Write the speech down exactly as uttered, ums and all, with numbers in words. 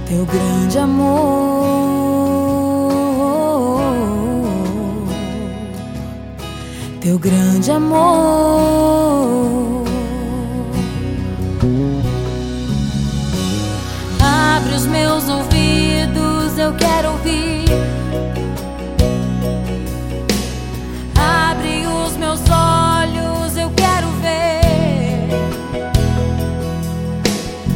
teu grande amor, teu grande amor. Abre os meus ouvidos, eu quero ouvir